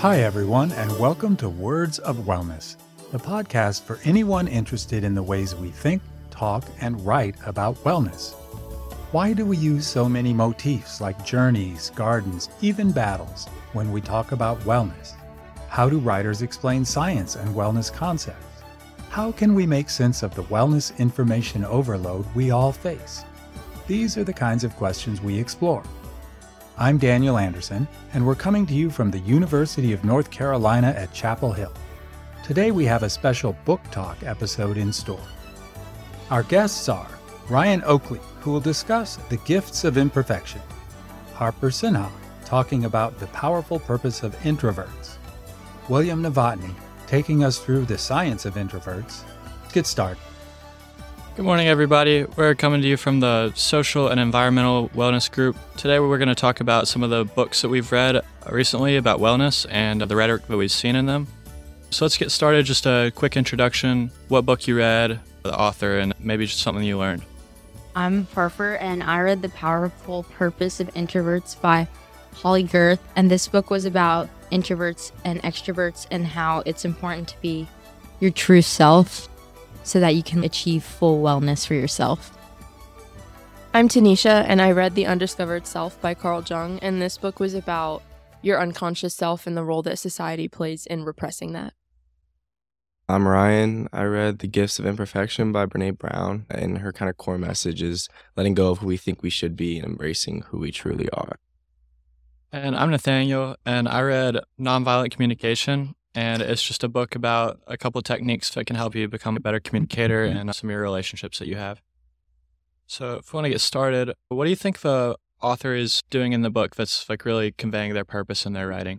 Hi, everyone, and welcome to Words of Wellness, the podcast for anyone interested in the ways we think, talk, and write about wellness. Why do we use so many motifs like journeys, gardens, even battles when we talk about wellness? How do writers explain science and wellness concepts? How can we make sense of the wellness information overload we all face? These are the kinds of questions we explore. I'm Daniel Anderson, and we're coming to you from the University of North Carolina at Chapel Hill. Today we have a special book talk episode in store. Our guests are Ryan Oakley, who will discuss the gifts of imperfection, Harper Sinha, talking about the powerful purpose of introverts, William Novotny, taking us through the science of introverts. Let's get started. Good morning, everybody. We're coming to you from the Social and Environmental Wellness Group. Today we're going to talk about some of the books that we've read recently about wellness and the rhetoric that we've seen in them. So let's get started. Just a quick introduction, what book you read, the author, and maybe just something you learned. I'm Harper, and I read The Powerful Purpose of Introverts by Holly Girth, and this book was about introverts and extroverts and how it's important to be your true self so that you can achieve full wellness for yourself. I'm Tanisha, and I read The Undiscovered Self by Carl Jung, and this book was about your unconscious self and the role that society plays in repressing that. I'm Ryan. I read The Gifts of Imperfection by Brené Brown, and her kind of core message is letting go of who we think we should be and embracing who we truly are. And I'm Nathaniel, and I read Nonviolent Communication, and it's just a book about a couple of techniques that can help you become a better communicator and some of your relationships that you have. So if we want to get started, what do you think the author is doing in the book that's like really conveying their purpose in their writing?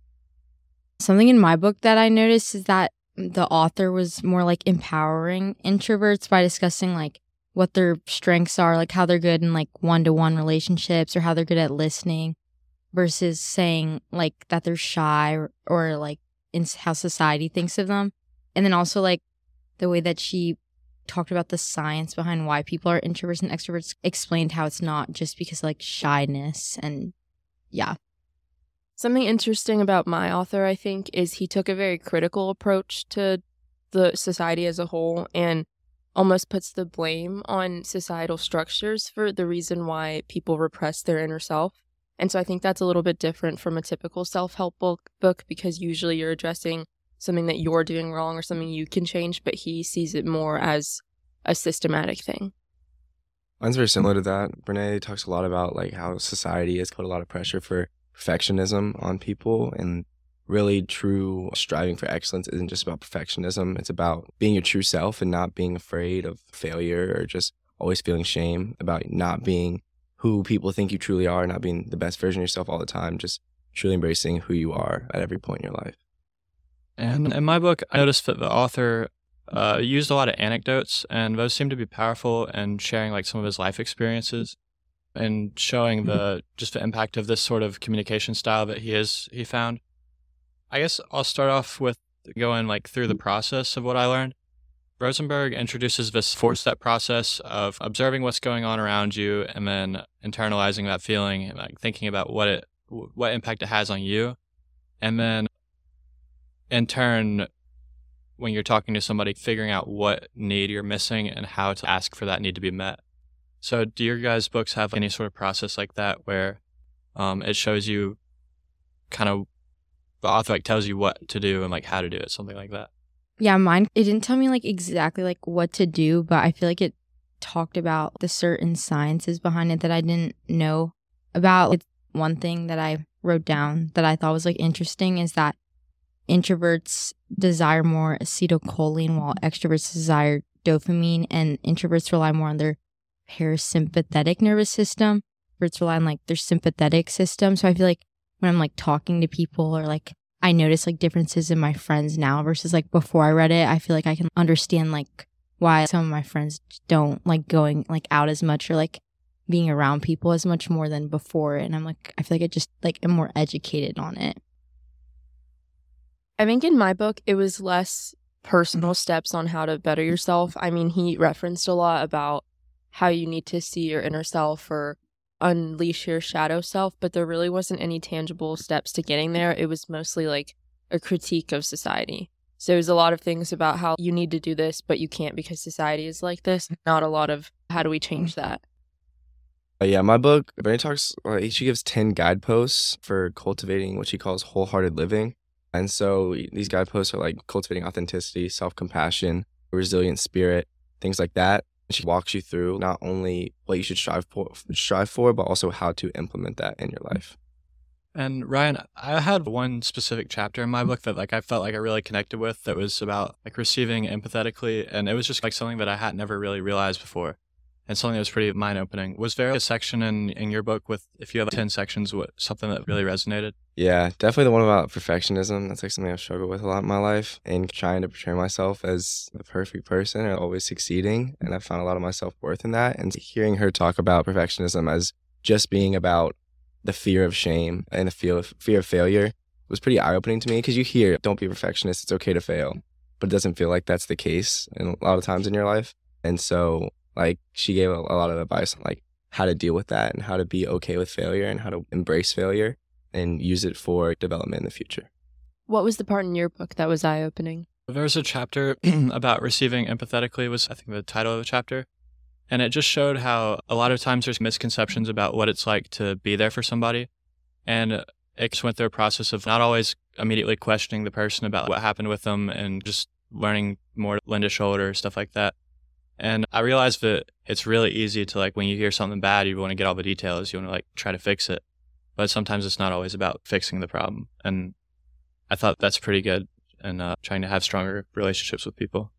Something in my book that I noticed is that the author was more like empowering introverts by discussing like what their strengths are, like how they're good in like one-to-one relationships or how they're good at listening, versus saying like that they're shy or like in how society thinks of them. And then also like the way that she talked about the science behind why people are introverts and extroverts, explained how it's not just because like shyness. And yeah. Something interesting about my author, I think, is he took a very critical approach to the society as a whole and almost puts the blame on societal structures for the reason why people repress their inner self. And so I think that's a little bit different from a typical self-help book because usually you're addressing something that you're doing wrong or something you can change, but he sees it more as a systematic thing. Mine's very similar to that. Brené talks a lot about like how society has put a lot of pressure for perfectionism on people, and really true striving for excellence isn't just about perfectionism. It's about being your true self and not being afraid of failure or just always feeling shame about not being who people think you truly are, not being the best version of yourself all the time, just truly embracing who you are at every point in your life. And in my book, I noticed that the author used a lot of anecdotes, and those seem to be powerful in sharing like some of his life experiences and showing the impact of this sort of communication style that he found. I guess I'll start off with going like through the process of what I learned. Rosenberg introduces this 4-step process of observing what's going on around you and then internalizing that feeling and like thinking about what impact it has on you. And then in turn, when you're talking to somebody, figuring out what need you're missing and how to ask for that need to be met. So do your guys' books have any sort of process like that where it shows you kind of, the author like tells you what to do and like how to do it, something like that? Yeah, mine, it didn't tell me like exactly like what to do, but I feel like it talked about the certain sciences behind it that I didn't know about. It's one thing that I wrote down that I thought was like interesting is that introverts desire more acetylcholine while extroverts desire dopamine, and introverts rely more on their parasympathetic nervous system. Introverts rely on like their sympathetic system. So I feel like when I'm like talking to people or like I notice like differences in my friends now versus like before I read it, I feel like I can understand like why some of my friends don't like going like out as much or like being around people as much more than before. And I'm like, I feel like I just like am more educated on it. I think in my book, it was less personal steps on how to better yourself. I mean, he referenced a lot about how you need to see your inner self or unleash your shadow self, but there really wasn't any tangible steps to getting there. It was mostly like a critique of society. So there's a lot of things about how you need to do this, but you can't because society is like this. Not a lot of how do we change that. Yeah, my book, Bernie talks, she gives 10 guideposts for cultivating what she calls wholehearted living. And so these guideposts are like cultivating authenticity, self-compassion, resilient spirit, things like that. She walks you through not only what you should strive for, but also how to implement that in your life. And Ryan, I had one specific chapter in my book that like I felt like I really connected with that was about like receiving empathetically, and it was just like something that I had never really realized before. And something that was pretty mind-opening. Was there a section in your book with, if you have 10 sections, something that really resonated? Yeah, definitely the one about perfectionism. That's like something I've struggled with a lot in my life, and trying to portray myself as the perfect person and always succeeding. And I found a lot of my self-worth in that. And hearing her talk about perfectionism as just being about the fear of shame and the fear of failure was pretty eye-opening to me, because you hear, don't be a perfectionist, it's okay to fail. But it doesn't feel like that's the case in a lot of times in your life. And so like she gave a lot of advice on like how to deal with that and how to be okay with failure and how to embrace failure and use it for development in the future. What was the part in your book that was eye-opening? There was a chapter about receiving empathetically was, I think, the title of the chapter. And it just showed how a lot of times there's misconceptions about what it's like to be there for somebody. And it just went through a process of not always immediately questioning the person about what happened with them and just learning more to lend a shoulder, stuff like that. And I realized that it's really easy to, like, when you hear something bad, you want to get all the details. You want to, like, try to fix it. But sometimes it's not always about fixing the problem. And I thought that's pretty good in trying to have stronger relationships with people.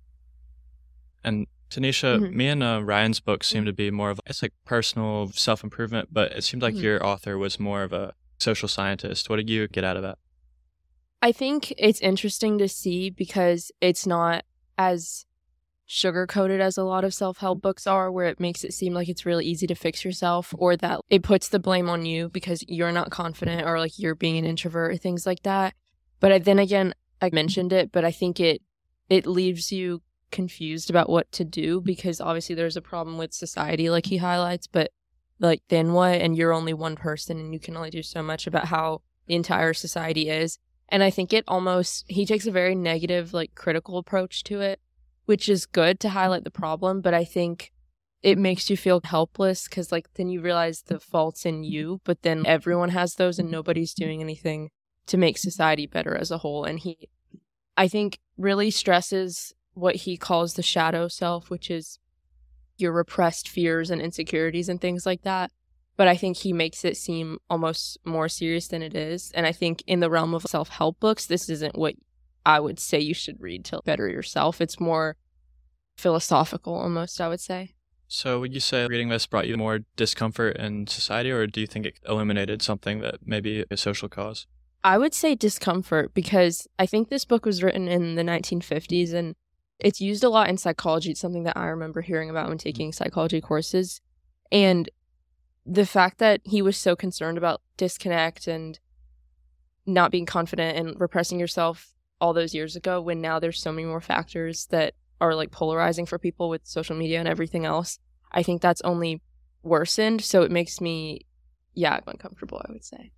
And Tanisha, me and Ryan's book seemed to be more of, it's like personal self-improvement, but it seemed like your author was more of a social scientist. What did you get out of that? I think it's interesting to see because it's not as sugar-coated as a lot of self-help books are, where it makes it seem like it's really easy to fix yourself, or that it puts the blame on you because you're not confident, or like you're being an introvert or things like that. But then again, I mentioned it, but I think it leaves you confused about what to do, because obviously there's a problem with society like he highlights, but like then what? And you're only one person and you can only do so much about how the entire society is. And I think he takes a very negative, like critical approach to it, which is good to highlight the problem, but I think it makes you feel helpless because like then you realize the fault's in you, but then everyone has those and nobody's doing anything to make society better as a whole. And he, I think, really stresses what he calls the shadow self, which is your repressed fears and insecurities and things like that. But I think he makes it seem almost more serious than it is. And I think in the realm of self-help books, this isn't what I would say you should read to better yourself. It's more philosophical almost, I would say. So would you say reading this brought you more discomfort in society, or do you think it illuminated something that may be a social cause? I would say discomfort, because I think this book was written in the 1950s and it's used a lot in psychology. It's something that I remember hearing about when taking psychology courses. And the fact that he was so concerned about disconnect and not being confident and repressing yourself all those years ago, when now there's so many more factors that are like polarizing for people with social media and everything else, I think that's only worsened. So it makes me, uncomfortable, I would say.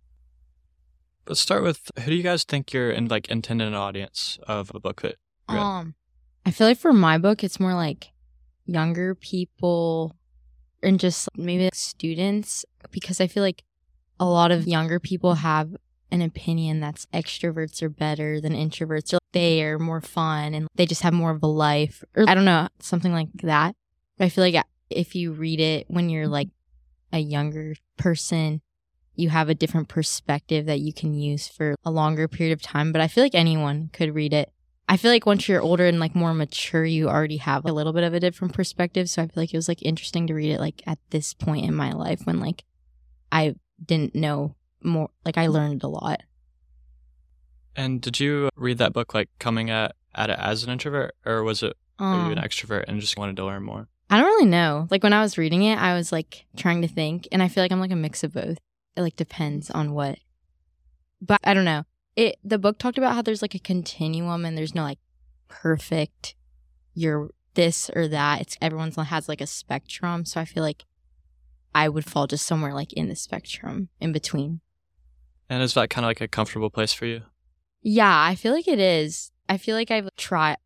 Let's start with, who do you guys think your intended audience of a book that you read? I feel like for my book, it's more like younger people and just maybe like students, because I feel like a lot of younger people have an opinion that's extroverts are better than introverts, or they are more fun and they just have more of a life, or I don't know, something like that. But I feel like if you read it when you're like a younger person, you have a different perspective that you can use for a longer period of time. But I feel like anyone could read it. I feel like once you're older and like more mature, you already have a little bit of a different perspective. So I feel like it was like interesting to read it like at this point in my life when like I didn't know more, like I learned a lot. And did you read that book like coming at it as an introvert, or was it are you an extrovert and just wanted to learn more? I don't really know. Like when I was reading it, I was like trying to think, and I feel like I'm like a mix of both. It like depends on what, but I don't know. The book talked about how there's like a continuum and there's no like perfect, you're this or that. It's everyone's has like a spectrum. So I feel like I would fall just somewhere like in the spectrum in between. And is that kind of like a comfortable place for you? Yeah, I feel like it is. I feel like I've tried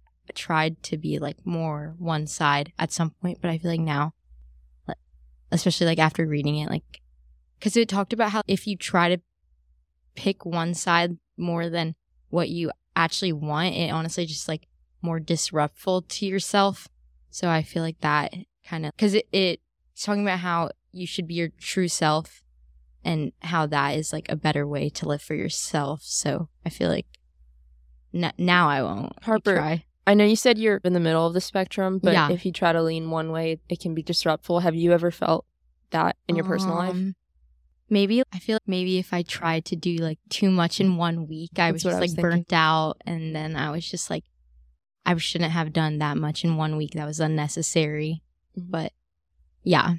to be like more one side at some point, but I feel like now, like, especially like after reading it, like, because it talked about how if you try to pick one side more than what you actually want, it honestly just like more disruptful to yourself. So I feel like that kind of, because it's talking about how you should be your true self and how that is like a better way to live for yourself. So I feel like now I won't. Harper, try. I know you said you're in the middle of the spectrum, but Yeah. if you try to lean one way, it can be disruptful. Have you ever felt that in your personal life? Maybe. I feel like maybe if I tried to do like too much in 1 week, I was That's what just I like was thinking. burnt out. And then I was just like, I shouldn't have done that much in 1 week. That was unnecessary. Mhm. But yeah.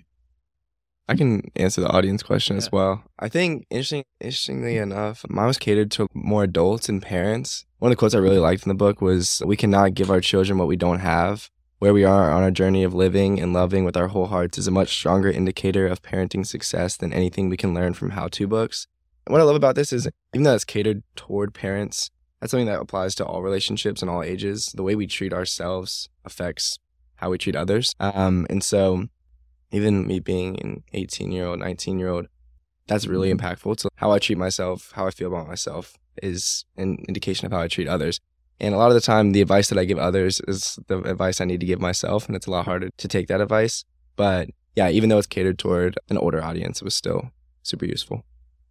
I can answer the audience question Yeah. as well. I think, interestingly enough, mine was catered to more adults and parents. One of the quotes I really liked in the book was, "We cannot give our children what we don't have. Where we are on our journey of living and loving with our whole hearts is a much stronger indicator of parenting success than anything we can learn from how-to books." And what I love about this is, even though it's catered toward parents, that's something that applies to all relationships and all ages. The way we treat ourselves affects how we treat others. And so even me being an 18-year-old, 19-year-old, that's really impactful to how I treat myself, how I feel about myself is an indication of how I treat others. And a lot of the time, the advice that I give others is the advice I need to give myself, and it's a lot harder to take that advice. But yeah, even though it's catered toward an older audience, it was still super useful.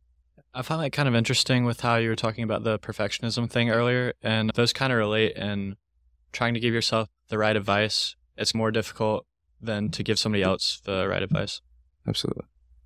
I found that kind of interesting with how you were talking about the perfectionism thing earlier, and those kind of relate in trying to give yourself the right advice. It's more difficult than to give somebody else the right advice. Absolutely.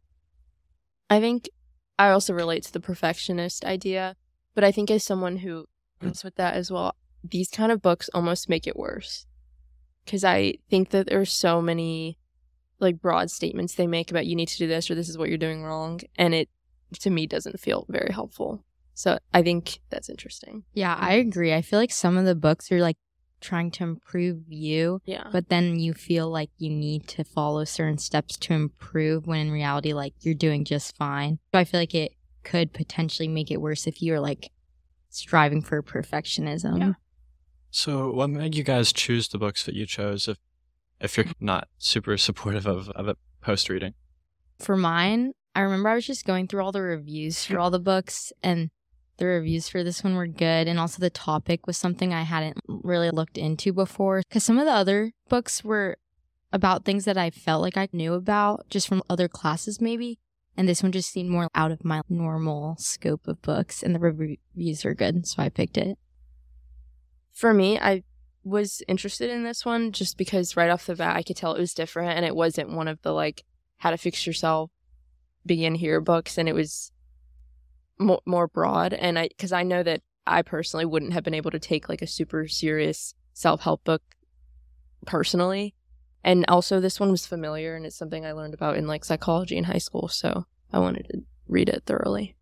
I think I also relate to the perfectionist idea, but I think as someone who is with that as well, these kind of books almost make it worse. Because I think that there's so many like broad statements they make about you need to do this or this is what you're doing wrong, and it to me doesn't feel very helpful. So I think that's interesting. Yeah, I agree. I feel like some of the books are like trying to improve you, Yeah. but then you feel like you need to follow certain steps to improve when in reality, like you're doing just fine. So I feel like it could potentially make it worse if you're like striving for perfectionism. Yeah. So what made you guys choose the books that you chose if you're not super supportive of it post-reading? For mine, I remember I was just going through all the reviews for all the books, and the reviews for this one were good. And also the topic was something I hadn't really looked into before. Because some of the other books were about things that I felt like I knew about just from other classes maybe. And this one just seemed more out of my normal scope of books. And the reviews were good, so I picked it. For me, I was interested in this one just because right off the bat I could tell it was different, and it wasn't one of the like how to fix yourself begin here books, and it was more broad. And because I know that I personally wouldn't have been able to take like a super serious self-help book personally, and also this one was familiar and it's something I learned about in like psychology in high school, so I wanted to read it thoroughly.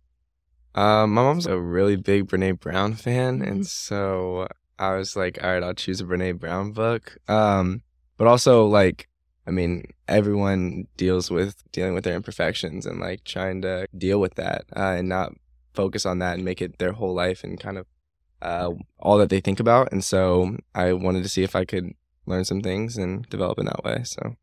My mom's a really big Brene Brown fan, and so I was like, all right, I'll choose a Brene Brown book. But also, like, I mean, everyone dealing with their imperfections and like trying to deal with that and not focus on that and make it their whole life and kind of all that they think about. And so I wanted to see if I could learn some things and develop in that way. So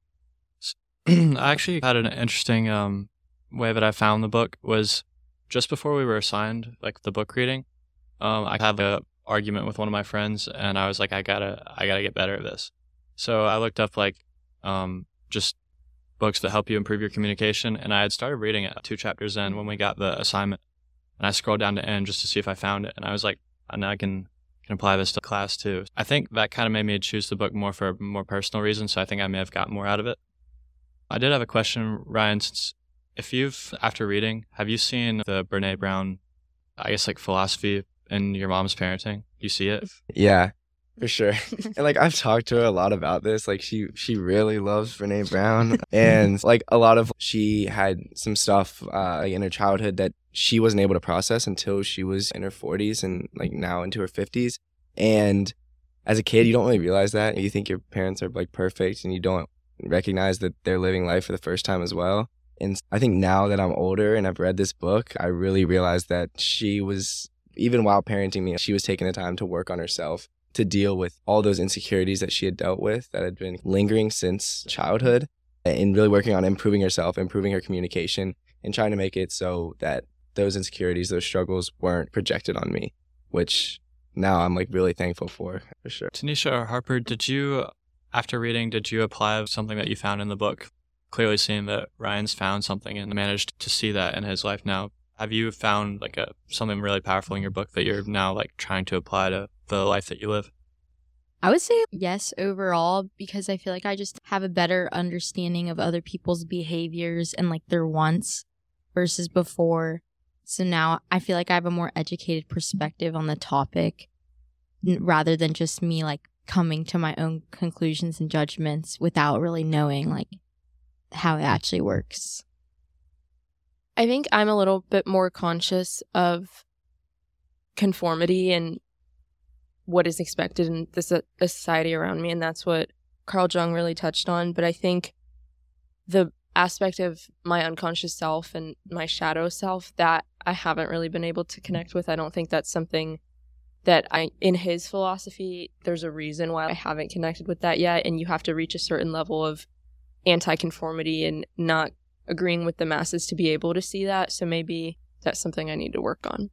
I actually had an interesting way that I found the book was just before we were assigned like the book reading. I had an argument with one of my friends, and I was like, I gotta get better at this. So I looked up like just books that help you improve your communication, and I had started reading it 2 chapters in when we got the assignment, and I scrolled down to end just to see if I found it, and I was like, now I can apply this to class too. I think that kind of made me choose the book more for more personal reasons, so I think I may have gotten more out of it. I did have a question, Ryan, since if you've, after reading, have you seen the Brene Brown, I guess like philosophy in your mom's parenting? You see it? yeah, for sure. And like I've talked to her a lot about this. Like she really loves Brene Brown, and like a lot of she had some stuff in her childhood that she wasn't able to process until she was in her 40s and like now into her 50s. And as a kid, you don't really realize that. You think your parents are like perfect, and you don't recognize that they're living life for the first time as well. And I think now that I'm older and I've read this book, I really realized that she was, even while parenting me, she was taking the time to work on herself, to deal with all those insecurities that she had dealt with that had been lingering since childhood, and really working on improving herself, improving her communication, and trying to make it so that those insecurities, those struggles weren't projected on me, which now I'm like really thankful for sure. Tanisha or Harper, after reading, did you apply something that you found in the book? Clearly seeing that Ryan's found something and managed to see that in his life now. Have you found like something really powerful in your book that you're now like trying to apply to the life that you live? I would say yes overall, because I feel like I just have a better understanding of other people's behaviors and like their wants versus before. So now I feel like I have a more educated perspective on the topic rather than just me like coming to my own conclusions and judgments without really knowing like how it actually works. I think I'm a little bit more conscious of conformity and what is expected in the society around me, and that's what Carl Jung really touched on. But I think the aspect of my unconscious self and my shadow self that I haven't really been able to connect with, I don't think that's something that in his philosophy, there's a reason why I haven't connected with that yet, and you have to reach a certain level of anti-conformity and not agreeing with the masses to be able to see that. So maybe that's something I need to work on.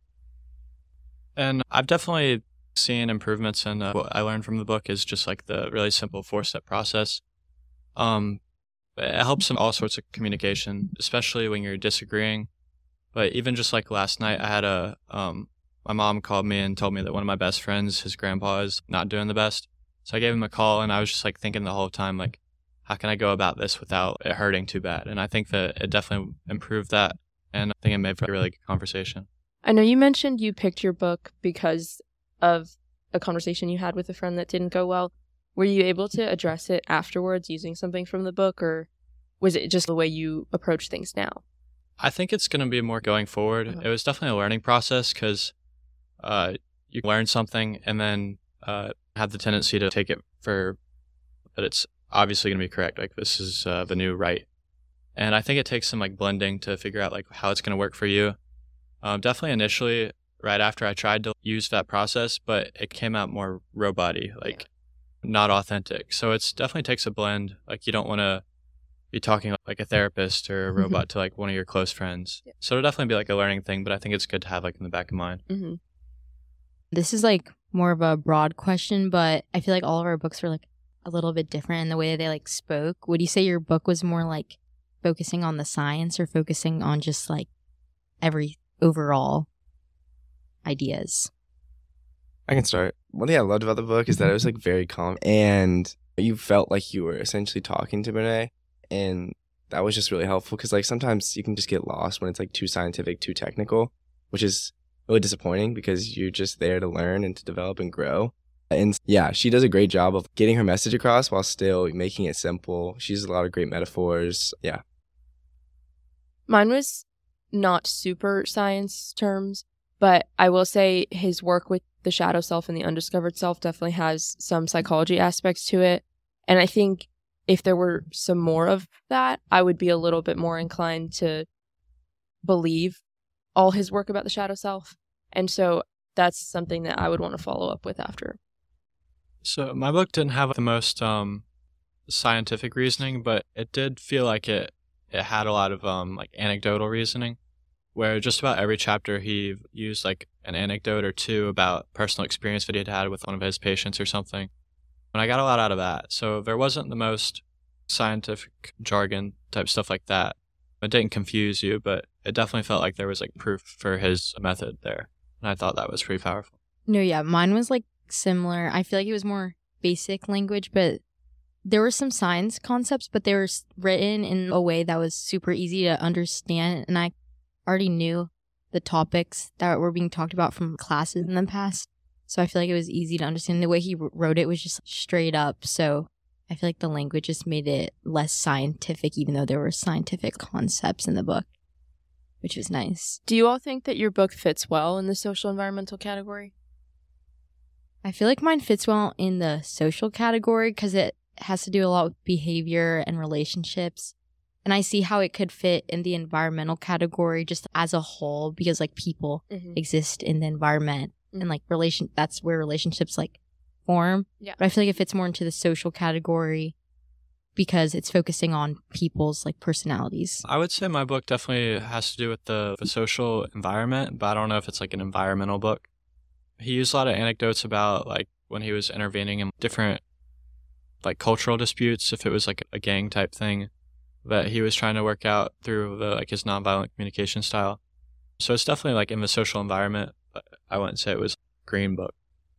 And I've definitely seen improvements in what I learned from the book is just like the really simple 4-step process. It helps in all sorts of communication, especially when you're disagreeing. But even just like last night, I had my mom called me and told me that one of my best friends, his grandpa, is not doing the best. So I gave him a call, and I was just like thinking the whole time, like, how can I go about this without it hurting too bad? And I think that it definitely improved that, and I think it made for a really good conversation. I know you mentioned you picked your book because of a conversation you had with a friend that didn't go well. Were you able to address it afterwards using something from the book, or was it just the way you approach things now? I think it's going to be more going forward. It was definitely a learning process because you learn something and then have the tendency to take it for that it's obviously going to be correct. Like, this is the new right. And I think it takes some like blending to figure out like how it's going to work for you. Definitely initially, right after I tried to use that process, but it came out more robot-y, like not authentic. So it's definitely takes a blend. Like, you don't want to be talking like a therapist or a robot to like one of your close friends. Yeah. So it'll definitely be like a learning thing, but I think it's good to have like in the back of mind. Mm-hmm. This is like more of a broad question, but I feel like all of our books were like a little bit different in the way they like spoke. Would you say your book was more like focusing on the science or focusing on just like every overall ideas? I can start. One thing I loved about the book is that it was like very calm, and you felt like you were essentially talking to Brene, and that was just really helpful because like sometimes you can just get lost when it's like too scientific, too technical, which is really disappointing because you're just there to learn and to develop and grow. And yeah, she does a great job of getting her message across while still making it simple. She uses a lot of great metaphors. Yeah. Mine was not super science terms, but I will say his work with the shadow self and the undiscovered self definitely has some psychology aspects to it. And I think if there were some more of that, I would be a little bit more inclined to believe all his work about the shadow self. And so that's something that I would want to follow up with after. So my book didn't have the most scientific reasoning, but it did feel like it had a lot of like anecdotal reasoning, where just about every chapter he used like an anecdote or two about personal experience that he had with one of his patients or something. And I got a lot out of that. So there wasn't the most scientific jargon type stuff like that. It didn't confuse you, but it definitely felt like there was like proof for his method there. And I thought that was pretty powerful. No, yeah, mine was like similar. I feel like it was more basic language, but there were some science concepts, but they were written in a way that was super easy to understand. And I already knew the topics that were being talked about from classes in the past. So I feel like it was easy to understand. The way he wrote it was just straight up. So I feel like the language just made it less scientific, even though there were scientific concepts in the book, which was nice. Do you all think that your book fits well in the social environmental category? I feel like mine fits well in the social category because it has to do a lot with behavior and relationships. And I see how it could fit in the environmental category just as a whole, because like people exist in the environment and like that's where relationships like form. Yeah. But I feel like it fits more into the social category because it's focusing on people's like personalities. I would say my book definitely has to do with the social environment, but I don't know if it's like an environmental book. He used a lot of anecdotes about like when he was intervening in different like cultural disputes, if it was like a gang type thing that he was trying to work out through his nonviolent communication style. So it's definitely like in the social environment, but I wouldn't say it was a green book.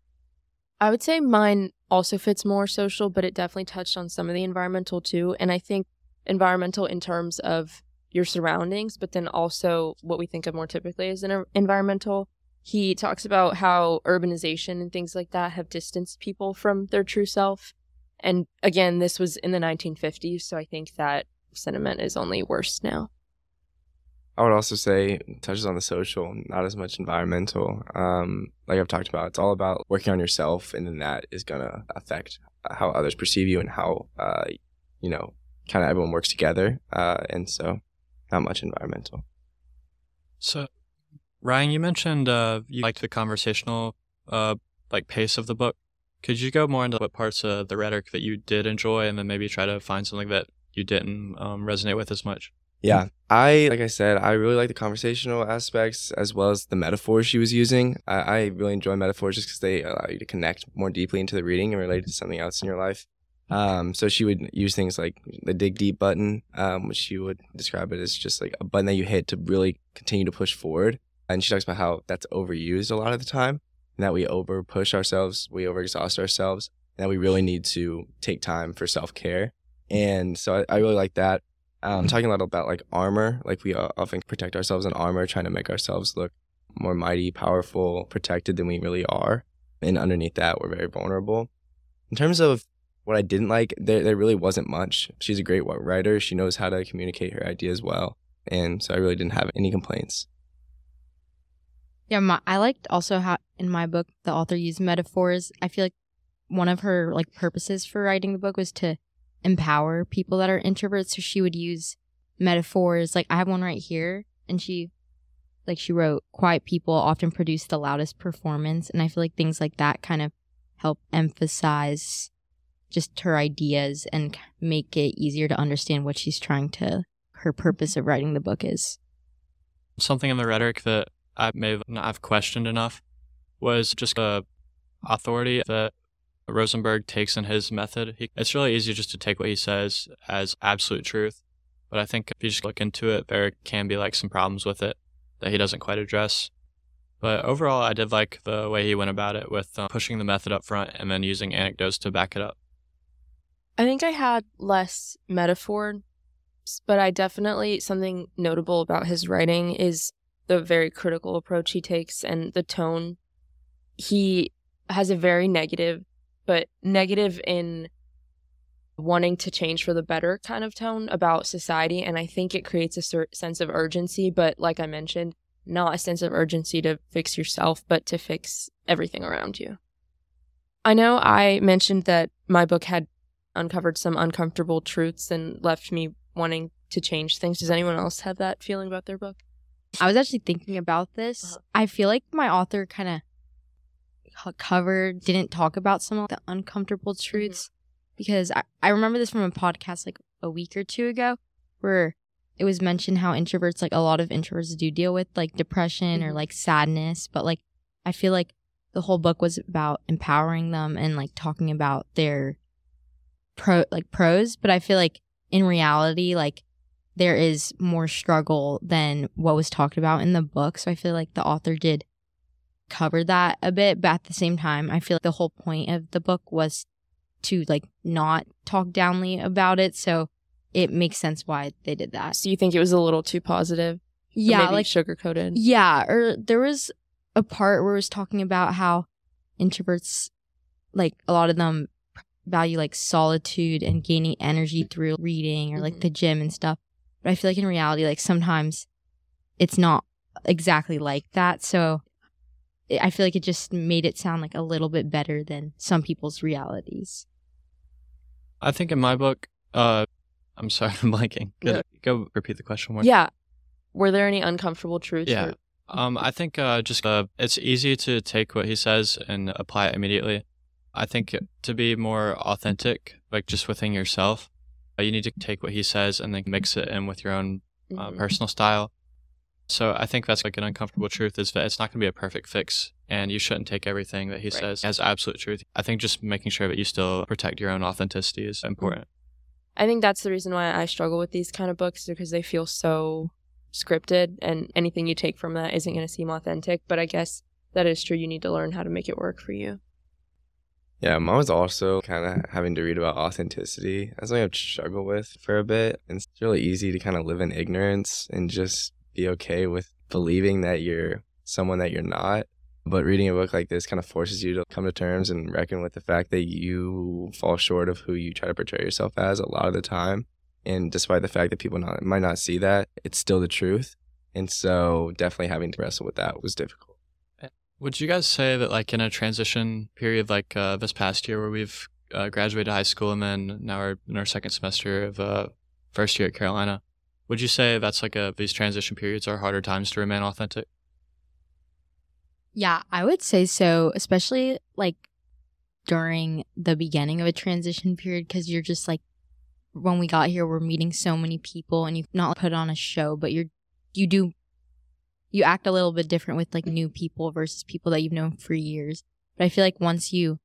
I would say mine also fits more social, but it definitely touched on some of the environmental too. And I think environmental in terms of your surroundings, but then also what we think of more typically as an environmental. He talks about how urbanization and things like that have distanced people from their true self. And again, this was in the 1950s, so I think that sentiment is only worse now. I would also say it touches on the social, not as much environmental. Like I've talked about, it's all about working on yourself, and then that is going to affect how others perceive you and how, kind of everyone works together. And so not much environmental. So, Ryan, you mentioned you liked the conversational pace of the book. Could you go more into what parts of the rhetoric that you did enjoy, and then maybe try to find something that you didn't resonate with as much? Yeah, like I said, I really like the conversational aspects as well as the metaphors she was using. I really enjoy metaphors just because they allow you to connect more deeply into the reading and relate it to something else in your life. So she would use things like the dig deep button, which she would describe it as just like a button that you hit to really continue to push forward. And she talks about how that's overused a lot of the time, and that we over push ourselves, we over exhaust ourselves, and that we really need to take time for self-care. And so I really like that. Talking a lot about like armor, like we often protect ourselves in armor, trying to make ourselves look more mighty, powerful, protected than we really are. And underneath that, we're very vulnerable. In terms of what I didn't like, there really wasn't much. She's a great writer. She knows how to communicate her ideas well. And so I really didn't have any complaints. Yeah, I liked also how in my book the author used metaphors. I feel like one of her like purposes for writing the book was to empower people that are introverts. So she would use metaphors. Like I have one right here, and she wrote, "Quiet people often produce the loudest performance," and I feel like things like that kind of help emphasize just her ideas and make it easier to understand what her purpose of writing the book is. Something in the rhetoric that I may not have questioned enough was just the authority that Rosenberg takes in his method. It's really easy just to take what he says as absolute truth, but I think if you just look into it, there can be like some problems with it that he doesn't quite address. But overall, I did like the way he went about it with pushing the method up front and then using anecdotes to back it up. I think I had less metaphor, but I definitely, something notable about his writing is the very critical approach he takes and the tone. He has a very negative, but negative in wanting to change for the better kind of tone about society. And I think it creates a sense of urgency, but like I mentioned, not a sense of urgency to fix yourself, but to fix everything around you. I know I mentioned that my book had uncovered some uncomfortable truths and left me wanting to change things. Does anyone else have that feeling about their book? I was actually thinking about this. I feel like my author kind of didn't talk about some of the uncomfortable truths, because I remember this from a podcast like a week or two ago where it was mentioned how introverts, like a lot of introverts do deal with like depression or like sadness, but like I feel like the whole book was about empowering them and like talking about their pros, but I feel like in reality like there is more struggle than what was talked about in the book. So I feel like the author did cover that a bit, but at the same time, I feel like the whole point of the book was to like not talk downly about it. So it makes sense why they did that. So you think it was a little too positive? Yeah, maybe like sugar-coated? Yeah, or there was a part where it was talking about how introverts, like a lot of them value like solitude and gaining energy through reading or like the gym and stuff. But I feel like in reality, like sometimes it's not exactly like that. So I feel like it just made it sound like a little bit better than some people's realities. I think in my book, I'm sorry, I'm blanking. Go repeat the question more. Yeah. Were there any uncomfortable truths? Yeah. I think just it's easy to take what he says and apply it immediately. I think to be more authentic, like just within yourself, you need to take what he says and then mix it in with your own personal style. So I think that's like an uncomfortable truth, is that it's not going to be a perfect fix, and you shouldn't take everything that he says as absolute truth. I think just making sure that you still protect your own authenticity is important. I think that's the reason why I struggle with these kind of books, because they feel so scripted, and anything you take from that isn't going to seem authentic. But I guess that is true. You need to learn how to make it work for you. Yeah, mine was also kind of having to read about authenticity. That's something I've struggled with for a bit. And it's really easy to kind of live in ignorance and just be okay with believing that you're someone that you're not. But reading a book like this kind of forces you to come to terms and reckon with the fact that you fall short of who you try to portray yourself as a lot of the time. And despite the fact that people might not see that, it's still the truth. And so definitely having to wrestle with that was difficult. Would you guys say that, like, in a transition period like this past year where we've graduated high school and then now we're in our second semester of first year at Carolina, would you say that's like these transition periods are harder times to remain authentic? Yeah, I would say so, especially like during the beginning of a transition period, because you're just like, when we got here, we're meeting so many people, and you've not put on a show, but you act a little bit different with like new people versus people that you've known for years. But I feel like once you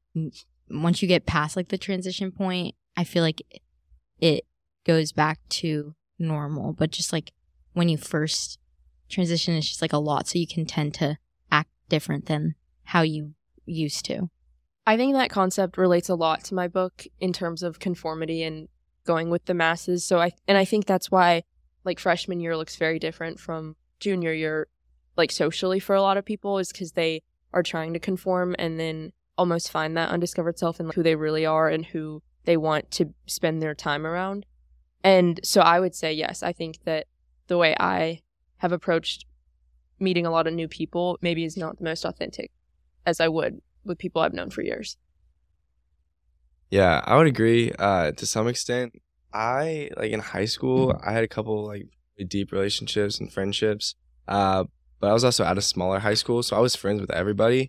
get past like the transition point, I feel like it goes back to normal. But just like when you first transition, it's just like a lot, so you can tend to act different than how you used to. I think that concept relates a lot to my book in terms of conformity and going with the masses. So I think that's why like freshman year looks very different from junior year, like socially, for a lot of people, is because they are trying to conform and then almost find that undiscovered self and who they really are and who they want to spend their time around. And so I would say, yes, I think that the way I have approached meeting a lot of new people maybe is not the most authentic as I would with people I've known for years. Yeah, I would agree to some extent. I, like in high school, I had a couple like really deep relationships and friendships, but I was also at a smaller high school, so I was friends with everybody.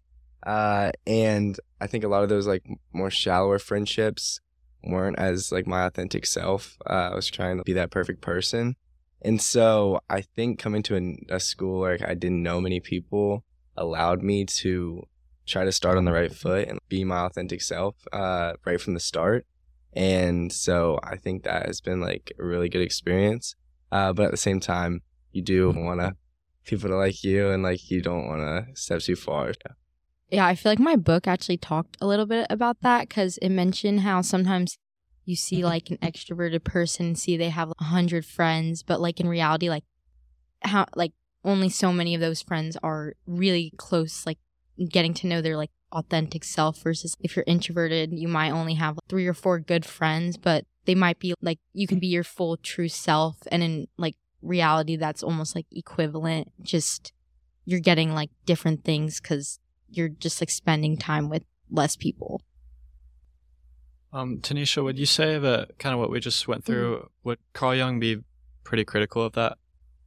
And I think a lot of those like more shallower friendships weren't as like my authentic self. I was trying to be that perfect person. And so I think coming to a school where I didn't know many people allowed me to try to start on the right foot and be my authentic self right from the start. And so I think that has been like a really good experience. But at the same time, you do want people to like you, and like you don't want to step too far. Yeah, I feel like my book actually talked a little bit about that, because it mentioned how sometimes you see like an extroverted person, see they have 100 friends, but like in reality, like how like only so many of those friends are really close, like getting to know their like authentic self, versus if you're introverted, you might only have 3 or 4 good friends, but they might be like, you can be your full true self, and in like reality that's almost like equivalent, just you're getting like different things because you're just like spending time with less people. Tanisha, would you say that kind of what we just went through, would Carl Jung be pretty critical of that?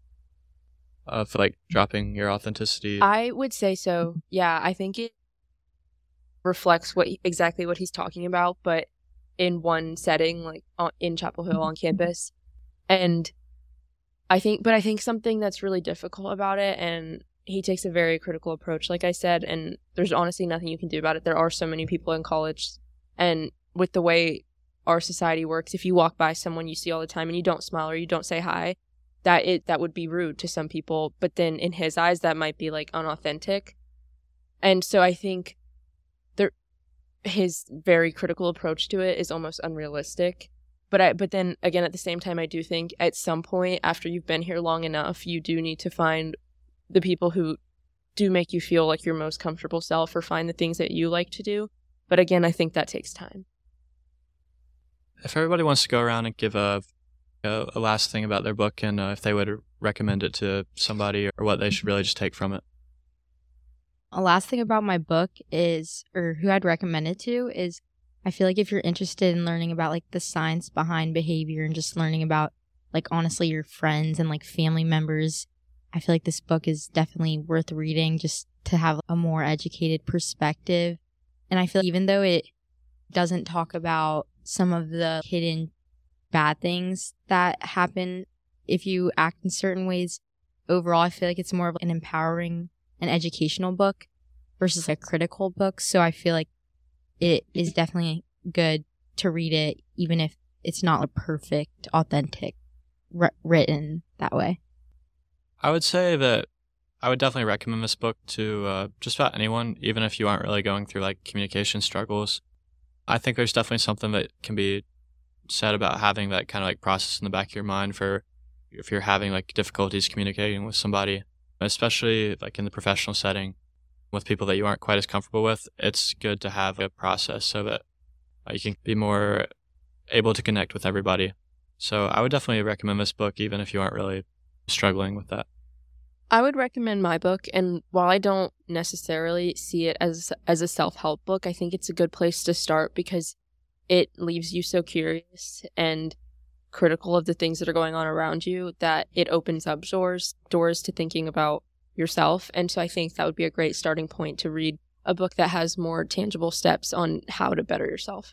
Of like dropping your authenticity? I would say so. Yeah, I think it reflects exactly what he's talking about, but in one setting, like in Chapel Hill on campus. And I think something that's really difficult about it, and he takes a very critical approach, like I said, and there's honestly nothing you can do about it. There are so many people in college, and with the way our society works, if you walk by someone you see all the time and you don't smile or you don't say hi, that would be rude to some people, but then in his eyes that might be like unauthentic. And so I think his very critical approach to it is almost unrealistic. But then again, at the same time, I do think at some point after you've been here long enough, you do need to find the people who do make you feel like your most comfortable self, or find the things that you like to do. But again, I think that takes time. If everybody wants to go around and give a last thing about their book, and if they would recommend it to somebody, or what they should really just take from it. A last thing about my book is, or who I'd recommend it to, is I feel like if you're interested in learning about like the science behind behavior and just learning about like honestly your friends and like family members, I feel like this book is definitely worth reading just to have a more educated perspective. And I feel even though it doesn't talk about some of the hidden bad things that happen if you act in certain ways, overall, I feel like it's more of an empowering and educational book versus a critical book. So I feel like it is definitely good to read it, even if it's not a perfect, authentic, written that way. I would say that I would definitely recommend this book to just about anyone, even if you aren't really going through like communication struggles. I think there's definitely something that can be said about having that kind of like process in the back of your mind for if you're having like difficulties communicating with somebody, especially like in the professional setting with people that you aren't quite as comfortable with. It's good to have a process so that you can be more able to connect with everybody. So I would definitely recommend this book, even if you aren't really struggling with that. I would recommend my book, and while I don't necessarily see it as a self-help book, I think it's a good place to start because it leaves you so curious and critical of the things that are going on around you that it opens up doors to thinking about yourself. And so I think that would be a great starting point to read a book that has more tangible steps on how to better yourself.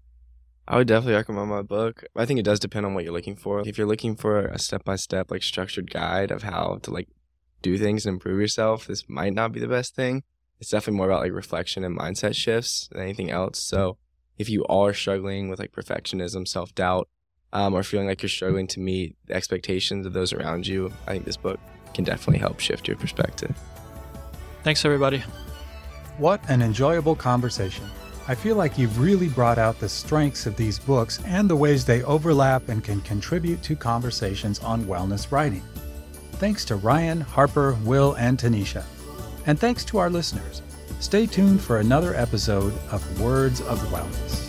I would definitely recommend my book. I think it does depend on what you're looking for. If you're looking for a step-by-step, like structured guide of how to like do things and improve yourself, this might not be the best thing. It's definitely more about like reflection and mindset shifts than anything else. So if you are struggling with like perfectionism, self-doubt, or feeling like you're struggling to meet the expectations of those around you, I think this book can definitely help shift your perspective. Thanks, everybody. What an enjoyable conversation. I feel like you've really brought out the strengths of these books and the ways they overlap and can contribute to conversations on wellness writing. Thanks to Ryan, Harper, Will, and Tanisha. And thanks to our listeners. Stay tuned for another episode of Words of Wellness.